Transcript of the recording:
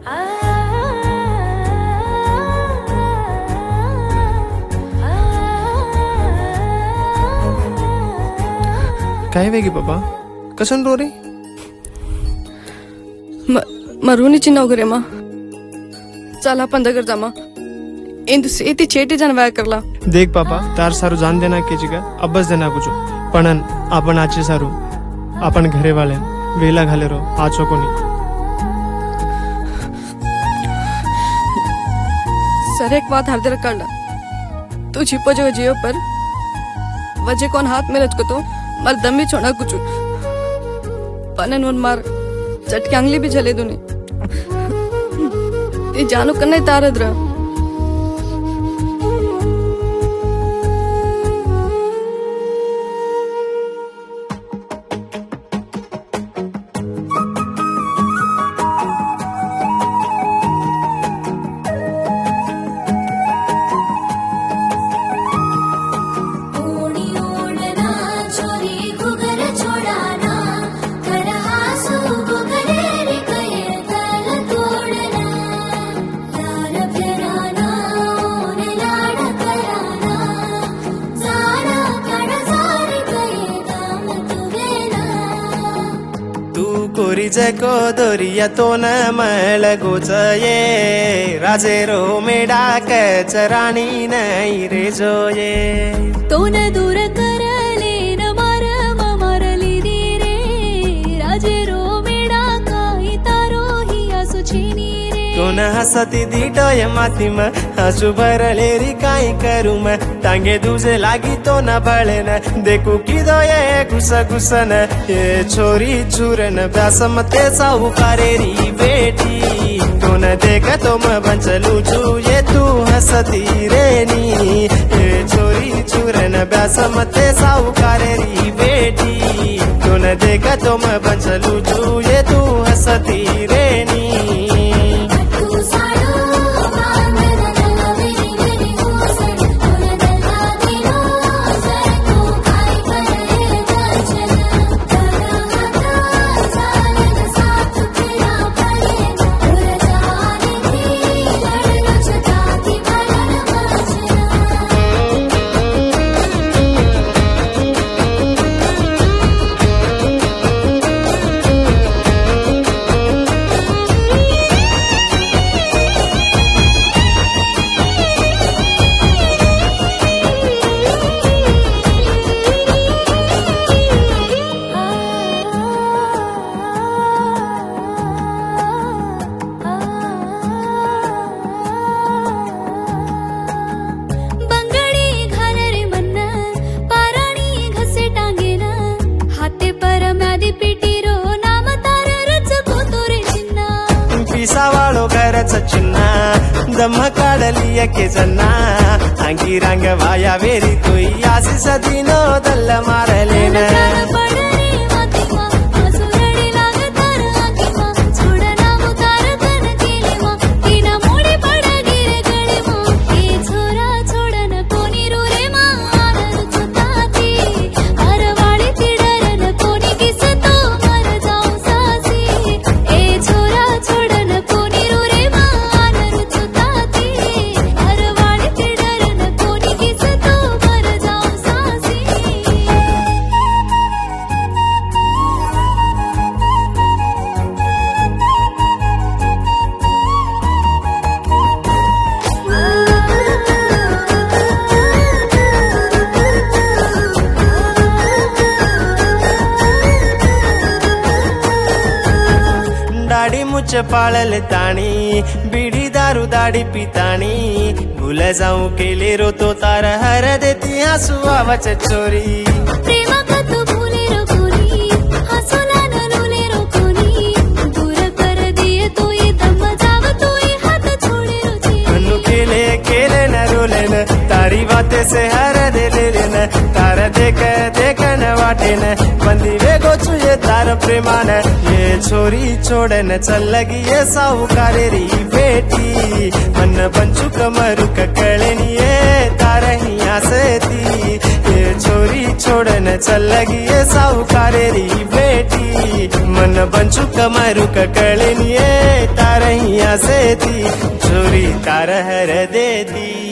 काय वेगी बाबा कसन रो रही मरूनी चिन्ह वगैरे मा चला आपण दगर जामा इंदु सेती चेटी जन वाय करला देख पापा तार सारू जान देना केजी का अब्बस देना कुछ पणन आपण आचे सारू आपण घरे वाले वेला घाले रो आचो कोणी सर एक बात हरदर कर ला तू छिपो जो जियो पर वजह कौन हाथ में लचको तो मर दम भी छोड़ा कुछ पनन उन मार चटकी अंगली भी जले दूनी ये जानो करना ही तारद रहा को दोरिया तो न मल गोचये राजेरो मेडा कचरानी नहीं रे जोये तो न दूर करले न मार मारली दी रे राजेरो मेडा काही तारो ही असुचिनी रे तो न हसती दी डोय मातीम हसु भरले री काई करू मैं टांगे दूजे लागी तो न बळे न देखू की दोये घुस घुसन ये छोरी चूरन व्यासमते साहुकारे री बेटी तो न देख तो मैं बंचलू चू ये तू हसती रेनी ये छोरी चूरन व्यासमते साहुकारे री बेटी तो न देख तो मैं बंचलू चू ये तू हसती रेनी चिन्ना दम काडलिया के जन्ना अंगी रंग वाया वेरी कोई आसी सदीनो दल्ल मारलेना मुझ पाळल ताणी बीड़ी दारू दाड़ी पिताणी भूल जाऊं केले रो तो तार हर देती हंसू आवच चोरी प्रेमा का तू भूले रो कोनी हंसोला न लोले रो कोनी दूर कर दिए तो ये दम जाव तो ये हाथ छोड़े रो जी मनु केले न रोले न तारी बातें से हर दे ले न तार देख न वाटे न बंदी वे गोचू ये तार प्रेमान ये छोरी छोड़न चल लगी ये साहुकारे री बेटी मन बंचू कमरू ककड़नी ये तार ही आसती ये छोरी छोड़न चल लगी ये साहूकारे री बेटी मन बंचू कमारू ककड़निए तारहिया से थी छोरी तारहर दे दी।